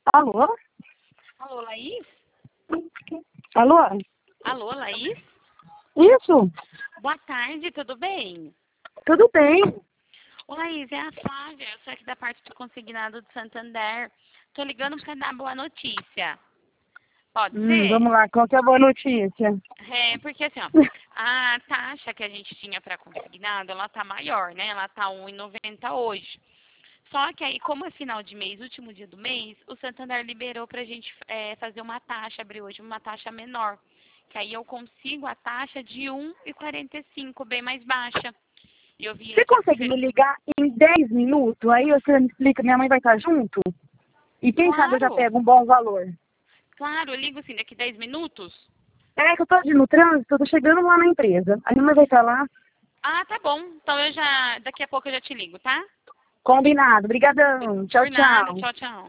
Alô? Alô, Laís? Alô? Alô, Laís? Isso? Boa tarde, tudo bem? Tudo bem? Ô, Laís, é a Flávia, eu sou aqui da parte do consignado do Santander. Tô ligando pra dar boa notícia. Pode ser? Vamos lá, qual que é a boa notícia? É, porque assim, ó, a taxa que a gente tinha para consignado, ela tá maior, né? Ela tá 1,90 hoje. Só que aí, como é final de mês, último dia do mês, o Santander liberou pra gente fazer uma taxa, abrir hoje uma taxa menor. Que aí eu consigo a taxa de 1,45, bem mais baixa. E eu vi Você aqui consegue me ligar em 10 minutos? Aí você me explica, minha mãe vai estar junto? E quem sabe eu já Claro, pego um bom valor. claro, eu ligo assim, daqui 10 minutos. É que eu tô no trânsito, eu tô chegando lá na empresa. A minha mãe vai estar lá. Ah, tá bom. Então daqui a pouco eu já te ligo, tá? Combinado. Obrigadão. Tchau, Por nada, tchau. tchau, tchau.